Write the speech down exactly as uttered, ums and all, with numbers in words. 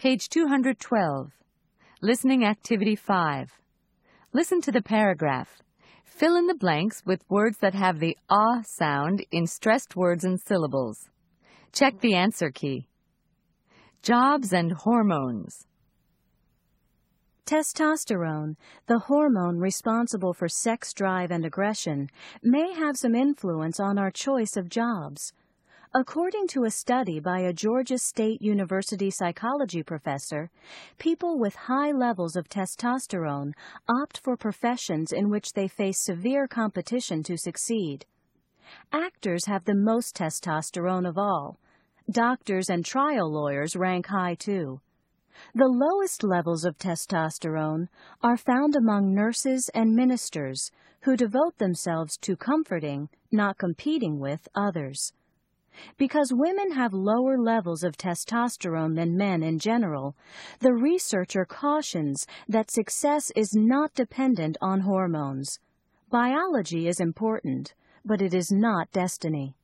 Page two hundred twelve. Listening Activity five. Listen to the paragraph. Fill in the blanks with words that have the ah sound in stressed words and syllables. Check the answer key. Jobs and hormones. Testosterone, the hormone responsible for sex drive and aggression, may have some influence on our choice of jobs. According to a study by a Georgia State University psychology professor, people with high levels of testosterone opt for professions in which they face severe competition to succeed. Actors have the most testosterone of all. Doctors and trial lawyers rank high too. The lowest levels of testosterone are found among nurses and ministers who devote themselves to comforting, not competing with, others. Because women have lower levels of testosterone than men in general, the researcher cautions that success is not dependent on hormones. Biology is important, but it is not destiny.